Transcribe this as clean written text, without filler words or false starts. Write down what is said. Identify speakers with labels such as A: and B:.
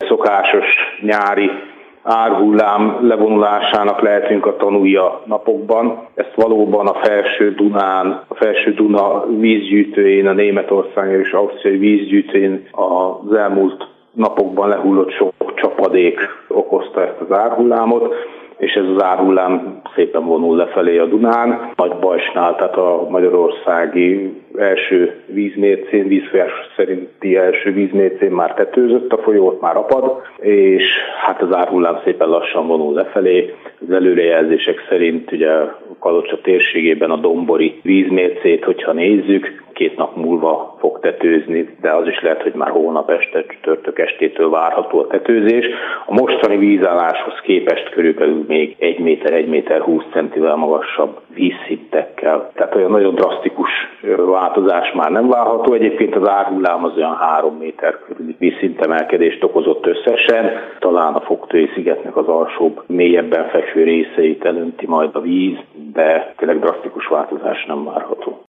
A: szokásos nyári árhullám levonulásának lehetünk a tanúi a napokban. Ezt valóban a Felső Dunán, a Felső Duna vízgyűjtőjén, a németországi és ausztriai vízgyűjtőjén az elmúlt napokban lehullott sok csapadék okozta ezt az árhullámot, és ez az árhullám szépen vonul lefelé a Dunán. Nagybajsnál, tehát a magyarországi első vízmércén, vízfolyás szerinti első vízmércén már tetőzött a folyó, ott már apad, és hát az árhullám szépen lassan vonul lefelé. Az előrejelzések szerint ugye Kalocsa térségében a dombori vízmércét, hogyha nézzük, 2 nap múlva fog tetőzni, de az is lehet, hogy már hónap este, csütörtök estétől várható a tetőzés. A mostani vízálláshoz képest körülbelül még 1 méter, 1 méter 20 centivel magasabb vízszintekkel. Tehát olyan nagyon drasztikus változás már nem várható. Egyébként az árhullám az olyan 3 méter körüli vízszintemelkedést okozott összesen. Talán a Fogtői szigetnek az alsóbb, mélyebben fekvő részeit elönti majd a víz, de tényleg drasztikus változás nem várható.